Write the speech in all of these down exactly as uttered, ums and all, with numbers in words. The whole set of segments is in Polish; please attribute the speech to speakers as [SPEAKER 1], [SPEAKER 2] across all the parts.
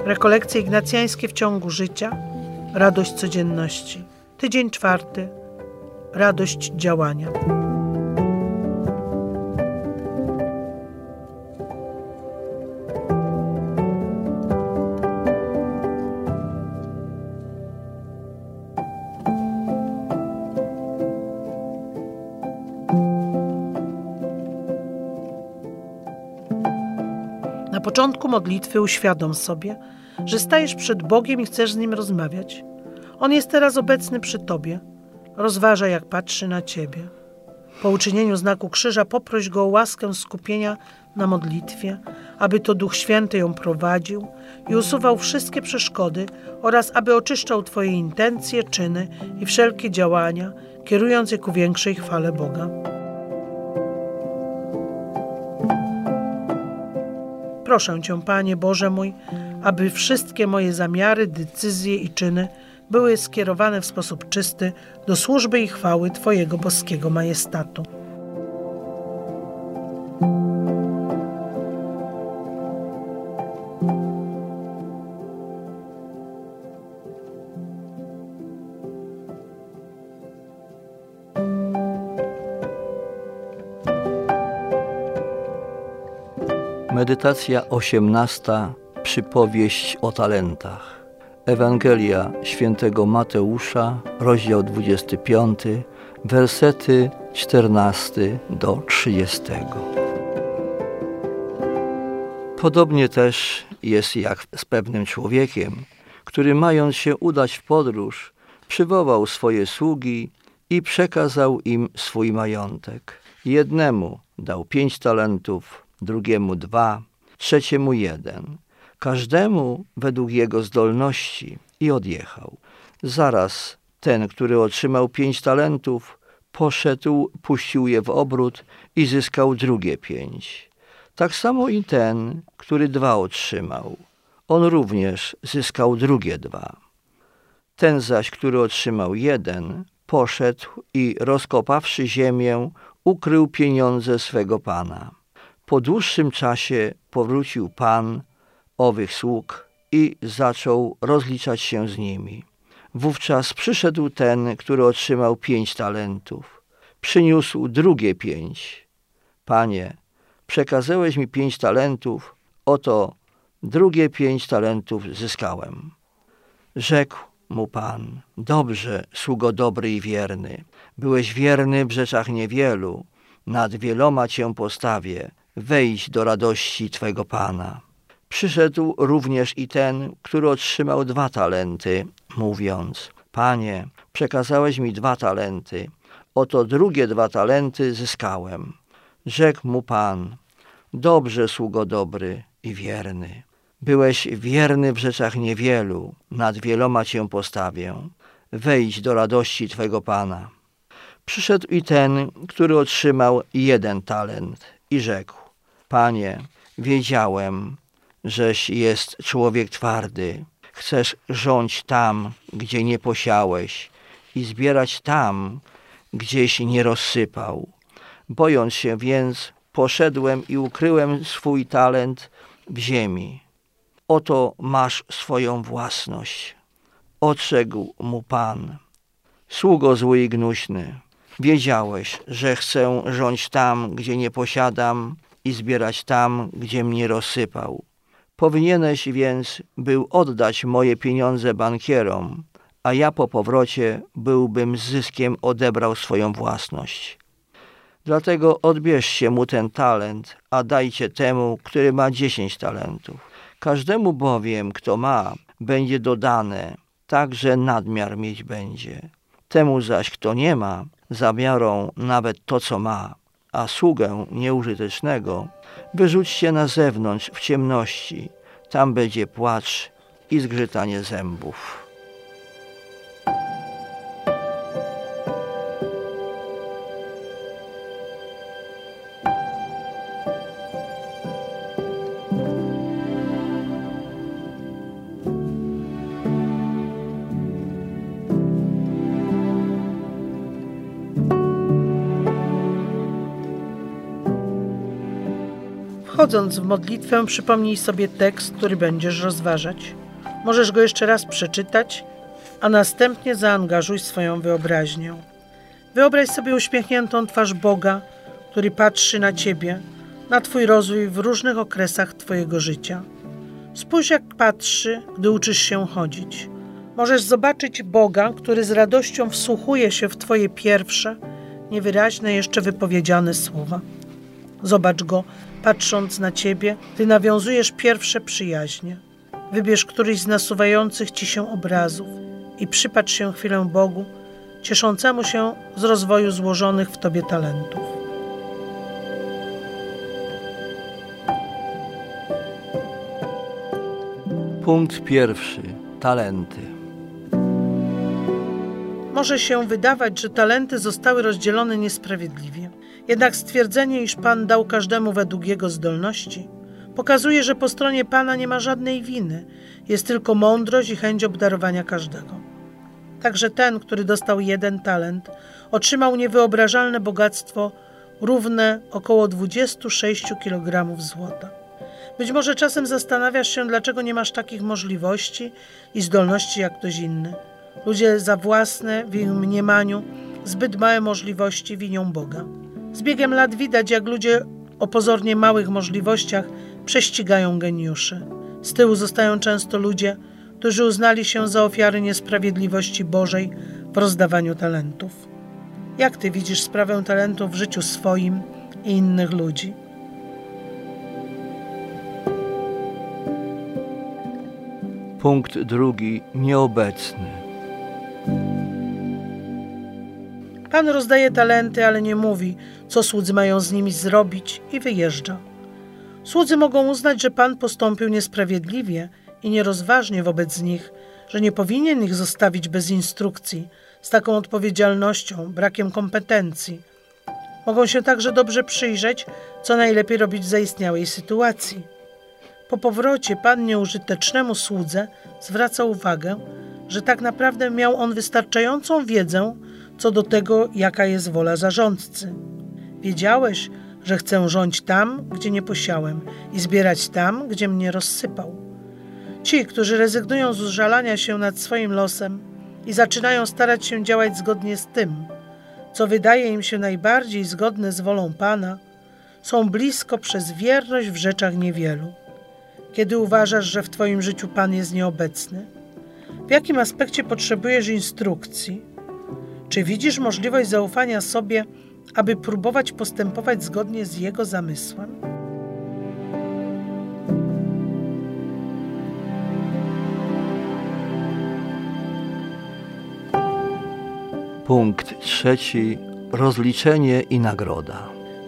[SPEAKER 1] Rekolekcje ignacjańskie w ciągu życia, radość codzienności. Tydzień czwarty, radość działania. Na początku modlitwy uświadom sobie, że stajesz przed Bogiem i chcesz z Nim rozmawiać. On jest teraz obecny przy Tobie. Rozważaj, jak patrzy na Ciebie. Po uczynieniu znaku krzyża poproś Go o łaskę skupienia na modlitwie, aby to Duch Święty ją prowadził i usuwał wszystkie przeszkody oraz aby oczyszczał Twoje intencje, czyny i wszelkie działania, kierując je ku większej chwale Boga. Proszę Cię, Panie Boże mój, aby wszystkie moje zamiary, decyzje i czyny były skierowane w sposób czysty do służby i chwały Twojego boskiego majestatu.
[SPEAKER 2] Medytacja osiemnasta. Przypowieść o talentach. Ewangelia świętego Mateusza, rozdział dwudziesty piąty, wersety czternasty do trzydziestego. Podobnie też jest jak z pewnym człowiekiem, który mając się udać w podróż, przywołał swoje sługi i przekazał im swój majątek. Jednemu dał pięć talentów, drugiemu dwa, trzeciemu jeden, każdemu według jego zdolności i odjechał. Zaraz ten, który otrzymał pięć talentów, poszedł, puścił je w obrót i zyskał drugie pięć. Tak samo i ten, który dwa otrzymał, on również zyskał drugie dwa. Ten zaś, który otrzymał jeden, poszedł i rozkopawszy ziemię, ukrył pieniądze swego pana. Po dłuższym czasie powrócił pan owych sług i zaczął rozliczać się z nimi. Wówczas przyszedł ten, który otrzymał pięć talentów. Przyniósł drugie pięć. Panie, przekazałeś mi pięć talentów, oto drugie pięć talentów zyskałem. Rzekł mu pan: dobrze, sługo dobry i wierny. Byłeś wierny w rzeczach niewielu, nad wieloma cię postawię. Wejdź do radości twego pana. Przyszedł również i ten, który otrzymał dwa talenty, mówiąc: Panie, przekazałeś mi dwa talenty, oto drugie dwa talenty zyskałem. Rzekł mu pan: dobrze, sługo dobry i wierny. Byłeś wierny w rzeczach niewielu, nad wieloma cię postawię. Wejdź do radości twego pana. Przyszedł i ten, który otrzymał jeden talent i rzekł: Panie, wiedziałem, żeś jest człowiek twardy. Chcesz rządź tam, gdzie nie posiałeś i zbierać tam, gdzieś nie rozsypał. Bojąc się więc, poszedłem i ukryłem swój talent w ziemi. Oto masz swoją własność. Odrzekł mu pan: sługo zły i gnuśny, wiedziałeś, że chcę rządź tam, gdzie nie posiadam i zbierać tam, gdzie mnie rozsypał. Powinieneś więc był oddać moje pieniądze bankierom, a ja po powrocie byłbym z zyskiem odebrał swoją własność. Dlatego odbierzcie mu ten talent, a dajcie temu, który ma dziesięć talentów. Każdemu bowiem, kto ma, będzie dodane, tak że nadmiar mieć będzie. Temu zaś, kto nie ma, zabiorą nawet to, co ma, a sługę nieużytecznego wyrzućcie na zewnątrz w ciemności. Tam będzie płacz i zgrzytanie zębów.
[SPEAKER 1] Wchodząc w modlitwę, przypomnij sobie tekst, który będziesz rozważać. Możesz go jeszcze raz przeczytać, a następnie zaangażuj swoją wyobraźnię. Wyobraź sobie uśmiechniętą twarz Boga, który patrzy na ciebie, na twój rozwój w różnych okresach twojego życia. Spójrz, jak patrzy, gdy uczysz się chodzić. Możesz zobaczyć Boga, który z radością wsłuchuje się w twoje pierwsze, niewyraźne jeszcze wypowiedziane słowa. Zobacz go, patrząc na ciebie, gdy nawiązujesz pierwsze przyjaźnie. Wybierz któryś z nasuwających ci się obrazów i przypatrz się chwilę Bogu, cieszącemu się z rozwoju złożonych w tobie talentów.
[SPEAKER 2] Punkt pierwszy. Talenty.
[SPEAKER 1] Może się wydawać, że talenty zostały rozdzielone niesprawiedliwie. Jednak stwierdzenie, iż Pan dał każdemu według jego zdolności, pokazuje, że po stronie Pana nie ma żadnej winy. Jest tylko mądrość i chęć obdarowania każdego. Także ten, który dostał jeden talent, otrzymał niewyobrażalne bogactwo równe około dwudziestu sześciu kilogramów złota. Być może czasem zastanawiasz się, dlaczego nie masz takich możliwości i zdolności jak ktoś inny. Ludzie za własne, w ich mniemaniu, zbyt małe możliwości winią Boga. Z biegiem lat widać, jak ludzie o pozornie małych możliwościach prześcigają geniuszy. Z tyłu zostają często ludzie, którzy uznali się za ofiary niesprawiedliwości Bożej w rozdawaniu talentów. Jak ty widzisz sprawę talentów w życiu swoim i innych ludzi?
[SPEAKER 2] Punkt drugi. Nieobecny.
[SPEAKER 1] Pan rozdaje talenty, ale nie mówi, co słudzy mają z nimi zrobić, i wyjeżdża. Słudzy mogą uznać, że Pan postąpił niesprawiedliwie i nierozważnie wobec nich, że nie powinien ich zostawić bez instrukcji, z taką odpowiedzialnością, brakiem kompetencji. Mogą się także dobrze przyjrzeć, co najlepiej robić w zaistniałej sytuacji. Po powrocie Pan nieużytecznemu słudze zwraca uwagę, że tak naprawdę miał on wystarczającą wiedzę co do tego, jaka jest wola zarządcy. Wiedziałeś, że chcę rządzić tam, gdzie nie posiałem, i zbierać tam, gdzie mnie rozsypał. Ci, którzy rezygnują z użalania się nad swoim losem i zaczynają starać się działać zgodnie z tym, co wydaje im się najbardziej zgodne z wolą Pana, są blisko przez wierność w rzeczach niewielu. Kiedy uważasz, że w twoim życiu Pan jest nieobecny? W jakim aspekcie potrzebujesz instrukcji? Czy widzisz możliwość zaufania sobie, aby próbować postępować zgodnie z Jego zamysłem?
[SPEAKER 2] Punkt trzeci. Rozliczenie i nagroda.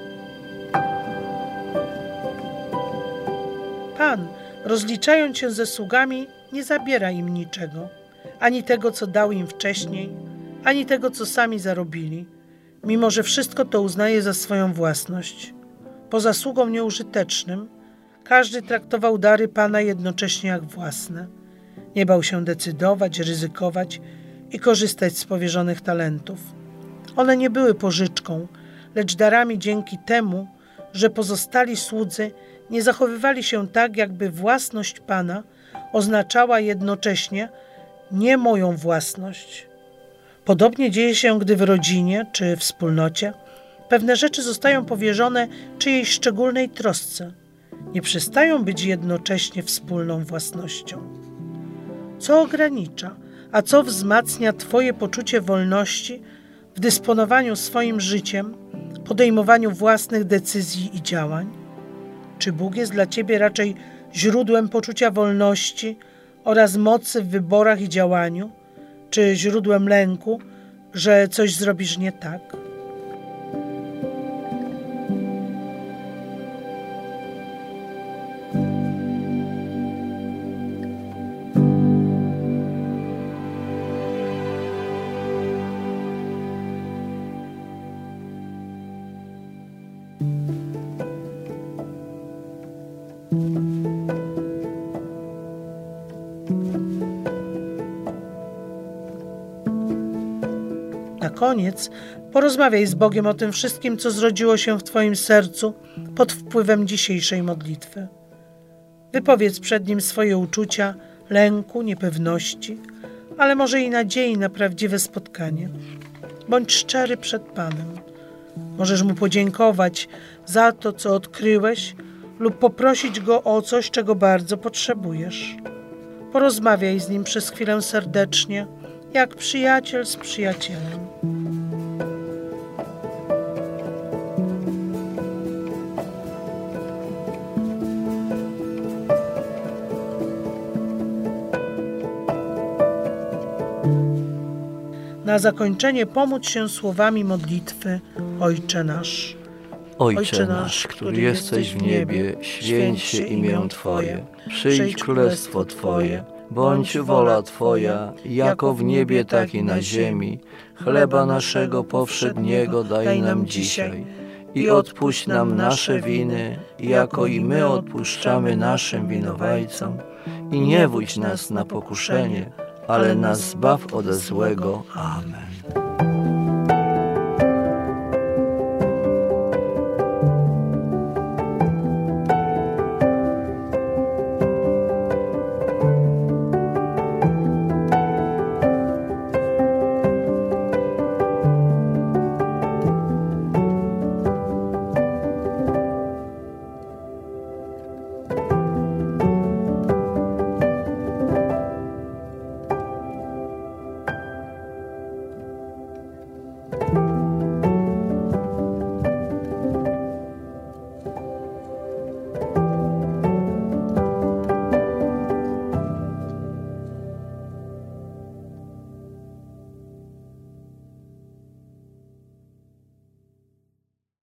[SPEAKER 1] Pan, rozliczając się ze sługami, nie zabiera im niczego, ani tego, co dał im wcześniej, ani tego, co sami zarobili, mimo że wszystko to uznaje za swoją własność. Po zasługom nieużytecznym każdy traktował dary Pana jednocześnie jak własne. Nie bał się decydować, ryzykować i korzystać z powierzonych talentów. One nie były pożyczką, lecz darami dzięki temu, że pozostali słudzy nie zachowywali się tak, jakby własność Pana oznaczała jednocześnie nie moją własność. Podobnie dzieje się, gdy w rodzinie czy wspólnocie pewne rzeczy zostają powierzone czyjejś szczególnej trosce. Nie przestają być jednocześnie wspólną własnością. Co ogranicza, a co wzmacnia Twoje poczucie wolności w dysponowaniu swoim życiem, podejmowaniu własnych decyzji i działań? Czy Bóg jest dla Ciebie raczej źródłem poczucia wolności oraz mocy w wyborach i działaniu, czy źródłem lęku, że coś zrobisz nie tak? Na koniec porozmawiaj z Bogiem o tym wszystkim, co zrodziło się w Twoim sercu pod wpływem dzisiejszej modlitwy. Wypowiedz przed Nim swoje uczucia, lęku, niepewności, ale może i nadziei na prawdziwe spotkanie. Bądź szczery przed Panem. Możesz Mu podziękować za to, co odkryłeś, lub poprosić Go o coś, czego bardzo potrzebujesz. Porozmawiaj z Nim przez chwilę serdecznie, jak przyjaciel z przyjacielem. Na zakończenie pomódl się słowami modlitwy Ojcze nasz.
[SPEAKER 2] Ojcze nasz, który jesteś w niebie, święć się imię Twoje. Przyjdź królestwo Twoje. Bądź wola Twoja, jako w niebie, tak i na ziemi. Chleba naszego powszedniego daj nam dzisiaj. I odpuść nam nasze winy, jako i my odpuszczamy naszym winowajcom. I nie wódź nas na pokuszenie, ale nas zbaw ode złego. Amen.